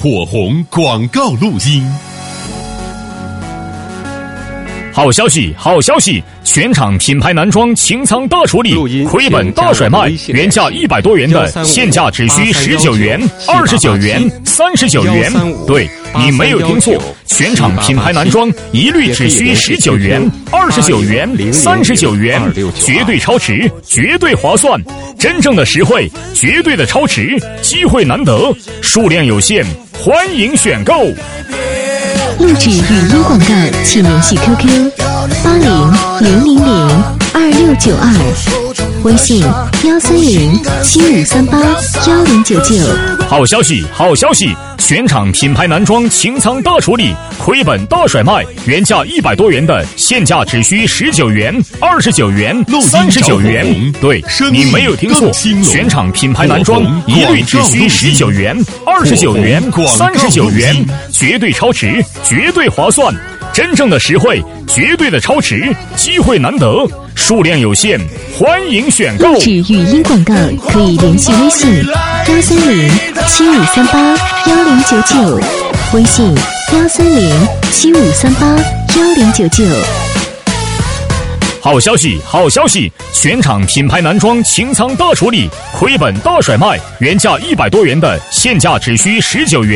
火红广告录音。 好消息，好消息！全场品牌男装清仓大处理，亏本大甩卖，原价100多元的，现价只需19元、29元、39元。对，你没有听错，全场品牌男装一律只需19元、29元、39元，绝对超值，绝对划算，真正的实惠，绝对的超值，机会难得，数量有限，欢迎选购。 录制语音广告，请联系 QQ8000022692，微信13075381099。 好消息，好消息！全场品牌男装清仓大处理，亏本大甩卖，原价100多元的，现价只需19元、29元、39元。对，你没有听错，全场品牌男装一律只需19元、29元、39元，绝对超值，绝对划算，真正的实惠，绝对的超值，机会难得，数量有限，欢迎选购。 录制语音广告可以联系微信13075381099，微信13075381099。 好消息，好消息！全场品牌男装清仓大处理，亏本大甩卖，原价100多元的，现价只需19元。